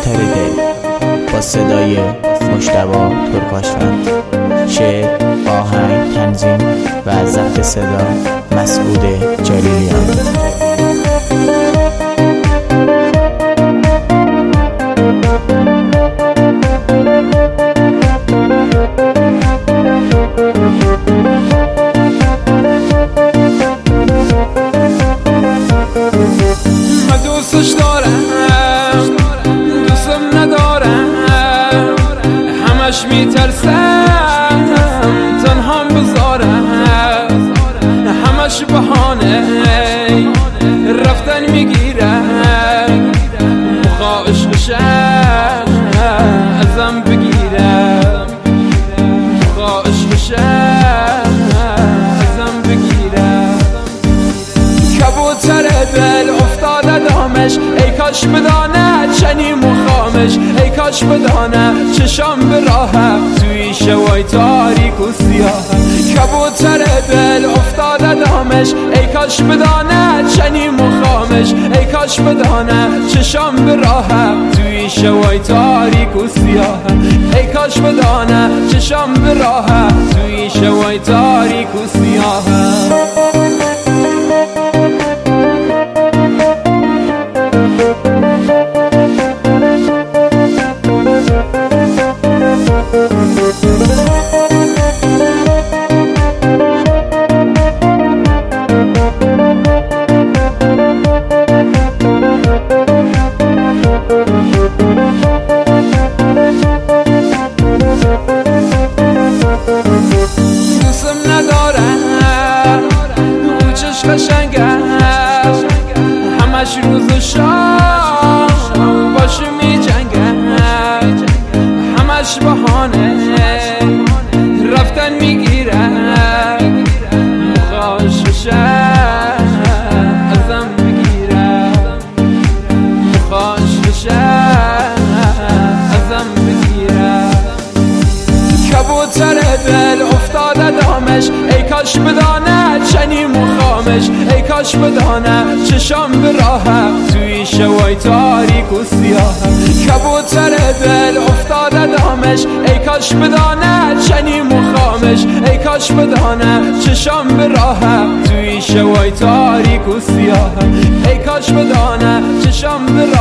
خاطر دل با صدای مجتبی ترکاشفند. شعر، آهنگ، تنظیم و ضبط صدا مسعود جلیلیان. من دوستش دارم، دوستم ندارم، همش میترسم تنهام بذارم، همش بهانه رفتن میگیرم، مخواهش بشم ازم بگیرم، مخواهش بشم ازم بگیرم. کبوتر دل افتاده دامش، ای کاش بدانه چنین مخامش، ای کاش بدانه چشم به راهم توی شوای تاریک و سیاه. کبوتر دل افتاده دامش، ای کاش بدانه چنین مخامش، ای کاش بدانه چشم به راهم توی شوای تاریک و سیاه. ای کاش بدانه چشم به راهم توی شوای تاریک و سیاه. دوستم ندارم، اون چشم قشنگه همش روز و شام باشه می جنگه، همش بهانه رفتن میگیره، مخواهش بشم ازم بگیره، مخواهش بشم ازم بگیره. کبوتر دل افتاده دامش، ای کاش بدانه چنین مخامش، ای کاش بدانه چشم به راهم توی شوای تاریک و سیاه. کبوتر دل افتاده دامش، ای کاش بدانه چنین مخامش، ای کاش بدانه چشم به راهم توی شوای تاریک و سیاه. ای کاش بدانه چشم به